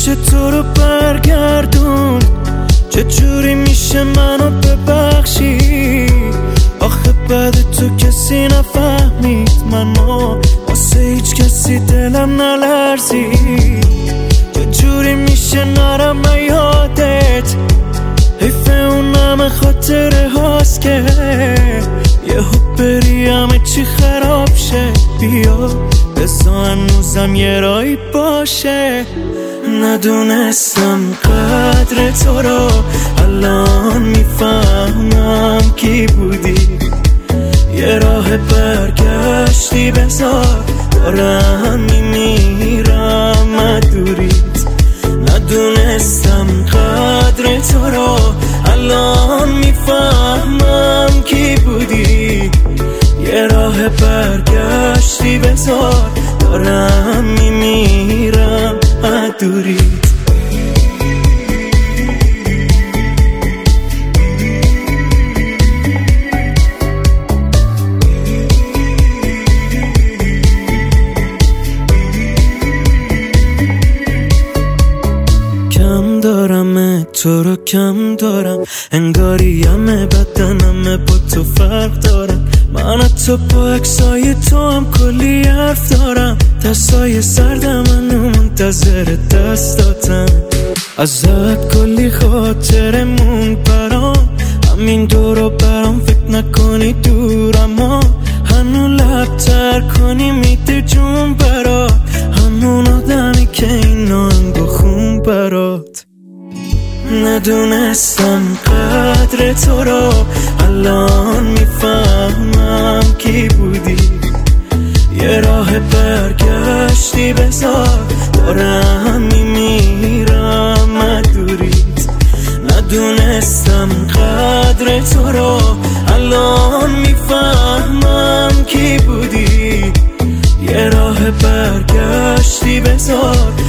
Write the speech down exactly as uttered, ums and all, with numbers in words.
میشه تو رو برگردون؟ چجوری میشه منو ببخشی؟ آخه بعد تو کسی نفهمید منو، واسه هیچ کسی دلم نلرزید. چجوری میشه نرم یادت؟ حیف اون همه خاطره هاست که یه حب بری همه چی خراب شه. بیا بسا هنوزم یه رایی باشه. ندونستم قدر تو رو، الان میفهمم کی بودی. یه راه برگشتی بذار، دارم میمیرم مدوریت. ندونستم قدر تو رو، الان میفهمم کی بودی. یه راه برگشتی بذار، دارم میمیرم مدوریت. کم دارم تو رو کم دارم، انگاری همه بدنم با تو فرق دارم. من تو با عکسای تو هم کلی حرف دارم. دستای سردم منو منتظر دستاتم. ازت کلی خاطره مون برام، همین دورو برام فکر نکنی دورم. ها هنو لب تر کنی میده جون برات، همون آدمی که این آهنگو خون برات. ندونستم قدر تو رو، الان میفهمم کی بودی. یه راه برگشتی بذار، دارم میمیرم مدوریت. ندونستم قدر تو رو، الان میفهمم کی بودی. یه راه برگشتی بذار،